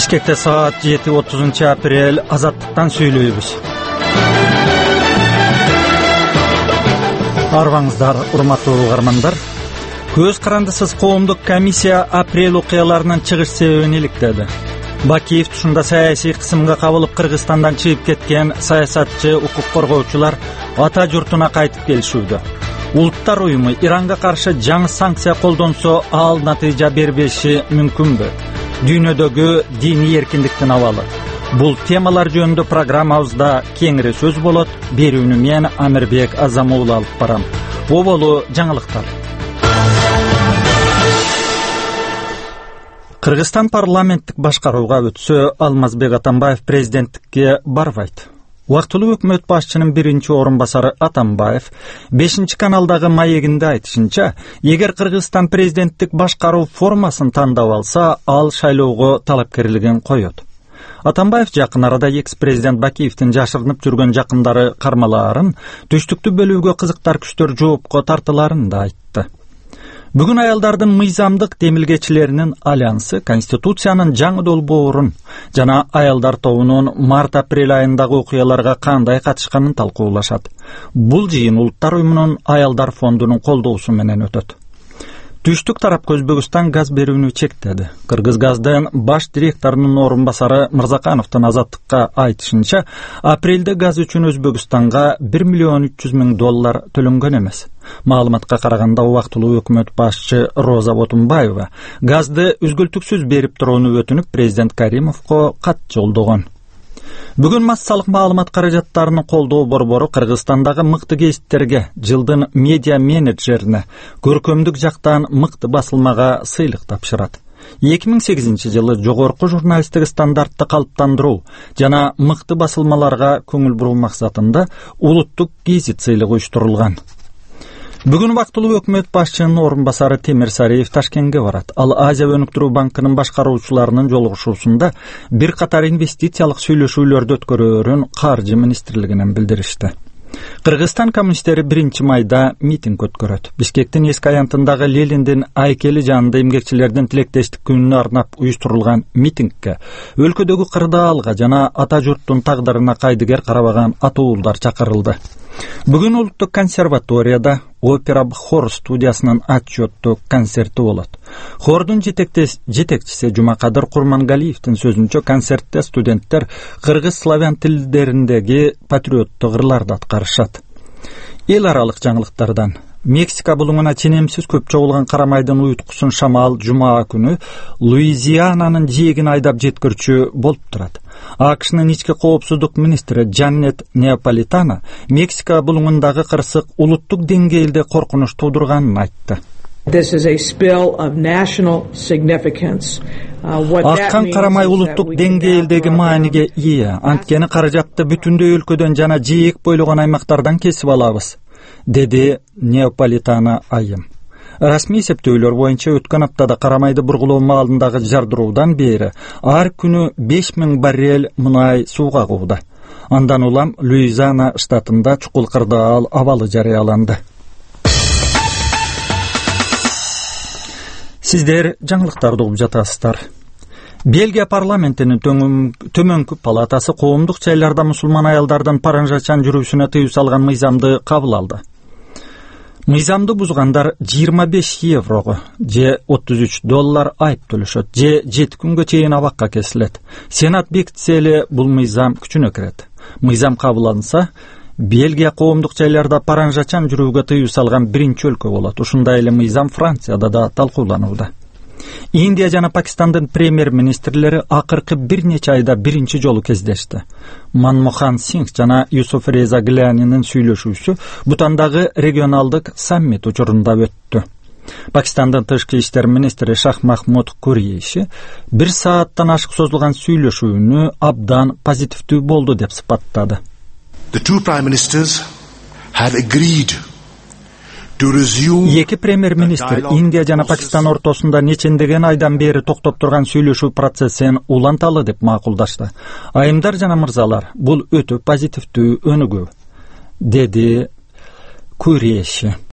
Бишкекте саат 7:30 апрель азаттыктан сүйлөйбүз. Арбаңыздар, урматтуу угармандар. Көз карандысыз коомдук комиссия апрель окуяларынын чыгыш себебин иликтеди. Бакиев тушунда саясий кысымга кабылып Кыргызстандан чыгып кеткен саясатчы, укук коргоочулар ата журтуна кайтып келишүүдө. Улуттар уюму Иранга каршы жаңы санкция колдонсо, ал натыйжа бербеши мүмкүнбү? Дүйнөдөгү диний эркиндиктин абалы. Бул темалар жөнүндө программабызда кеңири сөз болот. Берүүнү мен Амирбек Азамуулу алып барам. Оболу жаңылыктар. Кыргызстан парламенттик башкарууга өтсө, Алмазбек Атамбаев президенттикке барбайт. Убактылуу өкмөт башчынын биринчи орун басары Атамбаев 5 каналдагы маегинде айтышынча, эгер Кыргызстан президенттик башкаруу формасын тандап алса, ал шайлоого талапкерлигин коёт. Атамбаев жакын арада экс-президент Бакиевдин жашырынып жүргөн жакындары кармалаарын, түштүктү бөлүүгө кызыктар күчтөр жоопко тартыларын да айтты. Бүгүн аялдардын мыйзамдык демилгечилеринин альянсы Конституциянын жаңы долбоорун жана аялдар тобунун март-апрель айындагы окуяларга кандай катышканын талкуулашат. Бул жыйын Улуттар уюмунун аялдар фондунун колдоосу менен өтөт. Түштүк тарап Өзбекстан газ берүүнү чектеди. Кыргыз газдын баш директорунун орун басары Мырзакановдун Азаттыкка айтышынча, апрелде газ үчүн Өзбекстанга $1,3 миң төлөнгөн эмес. Маалыматка караганда, убактылуу өкмөт башчы Роза Ботунбаева газды үзгүлтүксүз берип турууну өтүнүп президент Каримовго кат жолдогон. Бүгүн массалык маалымат каражаттарынын колдоо борбору Кыргызстандагы мыкты гезиттерге, жылдын медиа менеджерине, көркөмдүк жактан мыкты басылмага сыйлык тапшырат. 2008 жылы жогорку журналисттик стандартты калыптандыруу жана мыкты басылмаларга көңүл буруу максатында улуттук гезит сыйлыгы уюштурулган. Бүгүн убактылуу өкмөт башчынын орун басары Темир Сариев Ташкентке барат. Ал Азия өнүктүрүү банкынын башкаруучуларынын жолугушуусунда бир катар инвестициялык сүйлөшүүлөрдү өткөрөөрүн Каржы министрлигинен билдиришти. Кыргызстан коммунисттери 1 майда митинг өткөрөт. Бишкектин эски аянтындагы Лениндин айкели жанында эмгекчилердин тилектештик күнүнө арнап уюштурулган митингке өлкөдөгү кырдаалга жана ата журттун тагдырына кайдыгер карабаган атуулдар чакырылды. Бүгүн Улуттук консерваторияда опера хор студиясынын отчеттуу концерти болот. Хордун жетекчиси Жумакадыр Курмангалиевдин сөзүнчө, концертте студенттер кыргыз славян тилдериндеги патриоттук ырларды аткарышат. Эл аралык жаңылыктардан. Мексика булуңуна ченемсиз көп чогулган карамайдын уюткусун шамал жума күнү Луизиананын жээгин айдап жеткирчү болуп турат. АКШнын ички коопсуздук министри Джанет Неаполитано Мексика булуңундагы кырсык улуттук деңгээлде коркунуч туудурганын айтты. Аккан карамай улуттук деңгээлдеги мааниге ээ. Анткени каражатты бүтүндөй өлкөдөн жана жээк бойлогон аймактардан кесип алабыз, деди Неаполитано айым. Расмий эсептөөлөр боюнча өткөн аптада карамайды бургулоо маалындагы жардыруудан бери ар күнү 5000 баррель мунай сууга кууда. Андан улам Луизиана штатында чукул кырдаал абалы жарыяланды. Сиздер жаңылыктарды угуп жатасыздар. Бельгия парламентинин төмөнкү палатасы коомдук жайларда мусулман аялдардын паранжачан жүрүүсүнө тыюу салган мыйзамды кабыл алды. Мыйзамды бузгандар 25 еврого же $33 айып төлөшөт, же 7 күнгө чейин абакка кесилет. Сенат бекитсе эле бул мыйзам күчүнө кирет. Мыйзам кабыл алынса, Бельгия коомдук жайларда паранжачан жүрүүгө тыюу салган биринчи өлкө болот. Ушундай эле мыйзам Францияда да талкууланууда. Индия жана Пакистандын премьер-министрлери акыркы бир нече айда биринчи жолу кездешти. Манмохан Сингх жана Юсуф Реза Гилянинин сүйлөшүүсү Бутандагы регионалдык саммит учурунда өттү. Пакистандын тышкы иштер министри Шах Махмуд Курейши 1 сааттан ашык созулган сүйлөшүүнү абдан позитивдүү болду деп сыпаттады. The two prime ministers have agreed. Эки премьер-министр Индия жана Пакистан ортосунда нечендеген айдан бери токтоп турган сүйлөшүү процессин уланталы деп макулдашты. Айымдар жана мырзалар, бул өтө позитивдүү өнүгүү, деди Курейши.